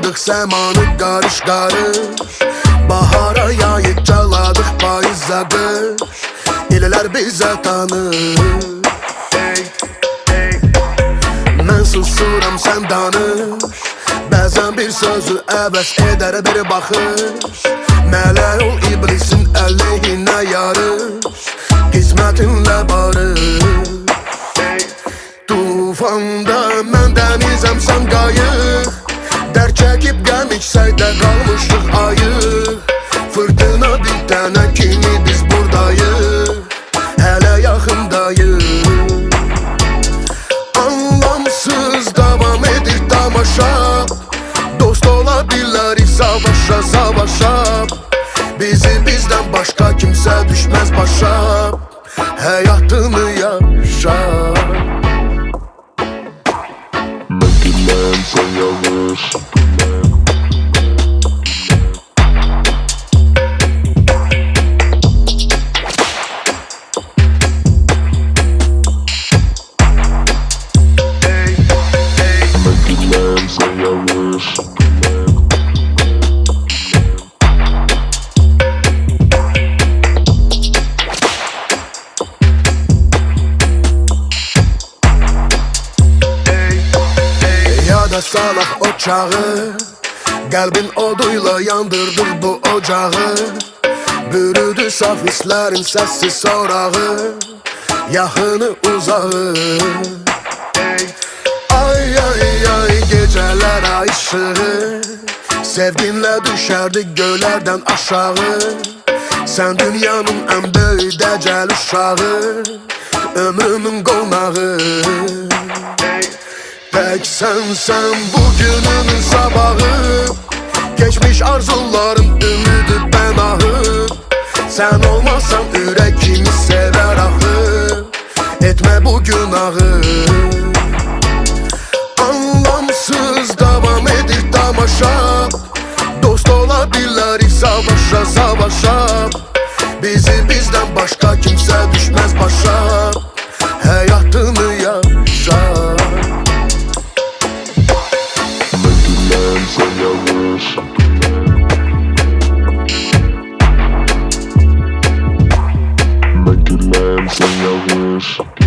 Yandıq səmanı qarış qarış, bahara yayıb caladıq payıza qış. Elələr bizə tanış. Mən susuram, sən danış. Bəzən bir sözü əvəz edər bir baxış. Mələk ol iblisin əleyhinə yarış, qismətinlə barış. Tufanda mən dənizəm, sən qayıq. Dər çəkib qəm içsəkdə qalmışıq ayıq. Fırtına bir dənə kimi biz buradayıq, hələ yaxındayıq. Anlamsız davam edir tamaşa, dost ola bilərik savaşa savaşa. Bizi bizdən başqa kimsə düşməz başa, həyatını yaşa. Mən gülməm, sən yalnız. Mən gülməm, sən yalnız. Yada salaq ocağı, qəlbin oduyla yandırdır bu ocağı. Bürüdü saf hisslərin səssiz sorağı, yaxını uzağı. Ay ay ay gecələr ay işığı, sevginlə düşərdik göylərdən aşağı. Sən dünyanın ən böyük dəcəl uşağı, ömrümün qonağı. Tək sənsən bugünümün sabahı, keçmiş arzuların ümidi pənahı. Sən olmasan ürək kimi sevər axı, etmə bu günahı. Anlamsız davam edir tamaşa, dost ola bilərik savaşa savaşa. Bizi bizdən başqa kimsə düşməz başa, həyatını yaşa. Sən yalnız. Mən gülməm, sən yalnız.